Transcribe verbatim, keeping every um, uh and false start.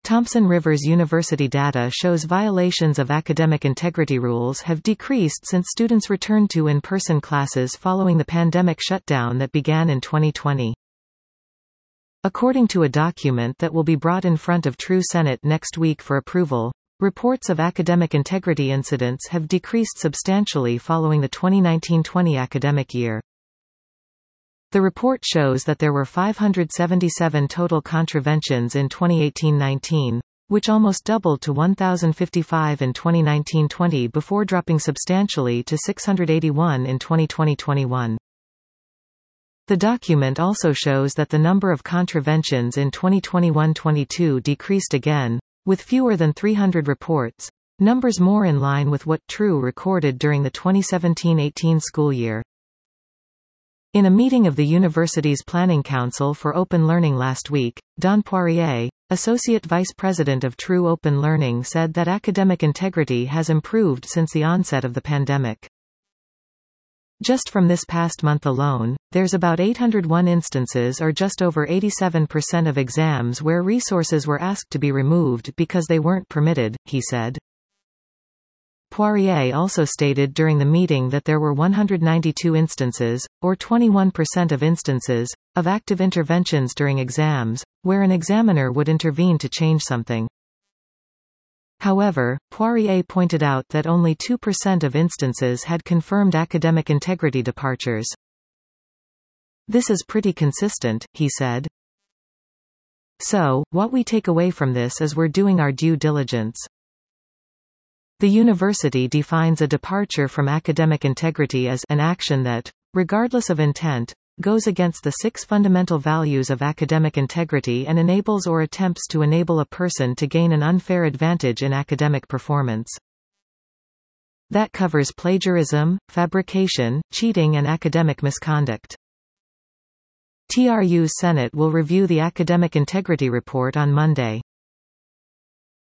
Thompson Rivers University data shows violations of academic integrity rules have decreased since students returned to in-person classes following the pandemic shutdown that began in twenty twenty. According to a document that will be brought in front of True Senate next week for approval, reports of academic integrity incidents have decreased substantially following the twenty nineteen twenty academic year. The report shows that there were five hundred seventy-seven total contraventions in twenty eighteen nineteen, which almost doubled to one thousand fifty-five in twenty nineteen twenty before dropping substantially to six hundred eighty-one in twenty twenty twenty-one. The document also shows that the number of contraventions in twenty twenty-one twenty-two decreased again, with fewer than three hundred reports, numbers more in line with what True recorded during the twenty seventeen eighteen school year. In a meeting of the university's Planning Council for Open Learning last week, Don Poirier, Associate Vice President of True Open Learning, said that academic integrity has improved since the onset of the pandemic. Just from this past month alone, there's about eight hundred one instances, or just over eighty-seven percent of exams, where resources were asked to be removed because they weren't permitted, he said. Poirier also stated during the meeting that there were one hundred ninety-two instances, or twenty-one percent of instances, of active interventions during exams, where an examiner would intervene to change something. However, Poirier pointed out that only two percent of instances had confirmed academic integrity departures. This is pretty consistent, he said. So, what we take away from this is we're doing our due diligence. The university defines a departure from academic integrity as an action that, regardless of intent, goes against the six fundamental values of academic integrity and enables or attempts to enable a person to gain an unfair advantage in academic performance. That covers plagiarism, fabrication, cheating, and academic misconduct. T R U's Senate will review the academic integrity report on Monday.